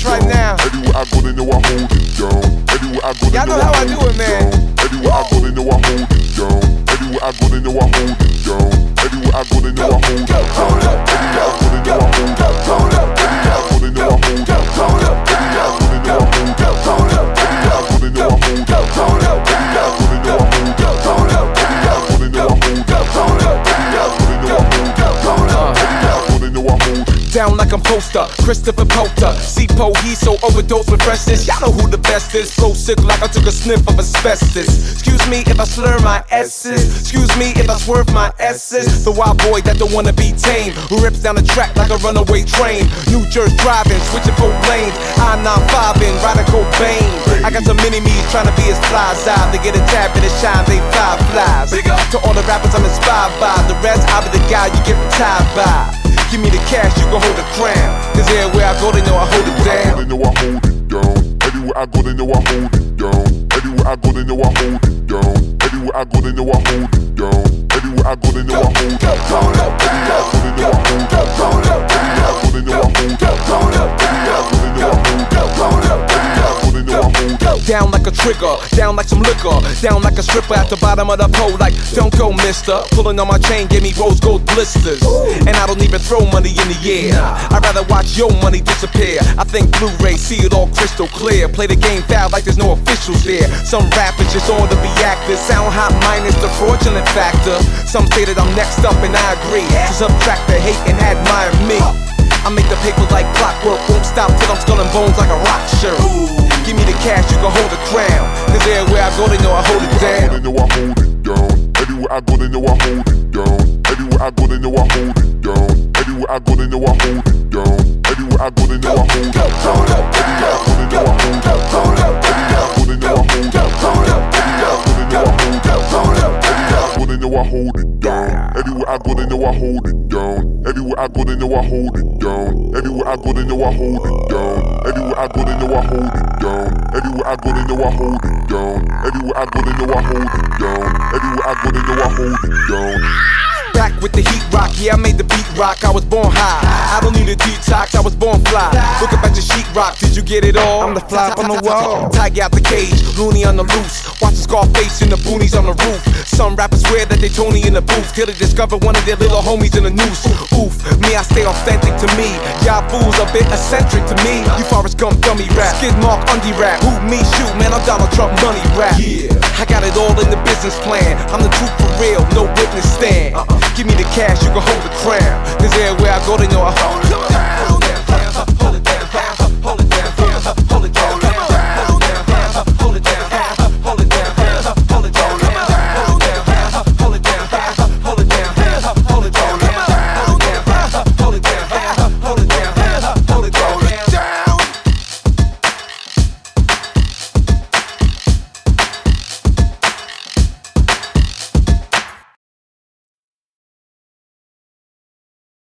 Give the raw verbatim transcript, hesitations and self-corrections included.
this right now. Everywhere I go, they know I hold it down. Everywhere I go, they Y'all know know how I do it, man. Everywhere I go, they know I hold it down. Everywhere I go, they know I hold it down. Everywhere I go, they know I hold it down. Everywhere I go, they know I hold it down. Everywhere I go, they know I hold it down. Everywhere I go, they know I hold it down. Everywhere I go, they know I hold it down. Everywhere I go, they know I hold it down. Everywhere I go, they know I hold it down. Everywhere I go, they know I hold it down. Everywhere I go, they know I hold it. Down like I'm poster, Christopher Polter. C-Po, he so overdosed with freshness. Y'all know who the best is. Flow sick like I took a sniff of asbestos. Excuse me if I slur my S's. Excuse me if I swerve my S's. The wild boy that don't wanna be tamed, who rips down the track like a runaway train. New Jersey driving, switching four lanes. I nine five in radical Bane. I got some mini-me's trying to be as fly as I. They get a tab and a shine, they fly flies. Big up to all the rappers I'm inspired by. The rest, I'll be the guy you get retired by. Give me the cash, you can hold the crown. Cause everywhere I go, they know I hold it down. They know I hold it down. Everywhere I go, they know I hold it down. Everywhere I go, they know I hold it down. Everywhere I go, they know I hold it down. Everywhere I go, they know I hold it down. Everywhere I go, they know I hold it down. Everywhere I go, they know I hold it down. Everywhere I go, they know I hold it down. Everywhere I go, they know I hold it down. Down like a trigger, down like some liquor, down like a stripper at the bottom of the pole. Like, don't go, mister. Pulling on my chain, give me rose gold blisters. And I don't even throw money in the air. I'd rather watch your money disappear. I think Blu-ray, see it all crystal clear. Play the game foul like there's no officials there. Some rappers just on to be actors. Sound hot minus the fraudulent factor. Some say that I'm next up and I agree. So subtract the hate and admire me. I make the paper like clockwork, won't stop till I'm skull and bones like a rock shirt. Give me the cash, you can hold the crown. Cause everywhere I go, they know I hold it down. They know I hold it down. Everywhere I go, they know I hold it down. Everywhere I go, they know I hold it down. Everywhere I go, they know I hold it down. Everywhere I go, they know I hold it down. Everywhere I go, they know I hold it down. Everywhere I go, they know I hold it down. Everywhere I go, they know I hold it down. Everywhere I go, they know I hold it down. Everywhere I go, they know I hold it down. Everywhere I go, they know I hold it down. Everywhere I go, they know I hold it down. Everywhere I go, they know I hold it down. Everywhere I go, they know I hold it down. Everywhere I go, they know I hold it down. Back with the heat rock, yeah, I made the beat rock. I was born high, I don't need a detox, I was born fly. Look up at your sheet rock, did you get it all? I'm the fly up on the wall. Tiger out the cage, loony on the loose. Watch the Scarface in the boonies on the roof. Some rappers swear that they Tony in the booth till they discover one of their little homies in the noose. Oof, me, I stay authentic to me. Y'all fools a bit eccentric to me. You Forrest Gump dummy rap, skid mark undie rap. Who me shoot, man, I'm Donald Trump money rap. Yeah, I got it all in the business plan. I'm the truth for real, no witness stand. Uh-uh. Give me the cash, you can hold the crown. Cause everywhere I go, they know I hold it down.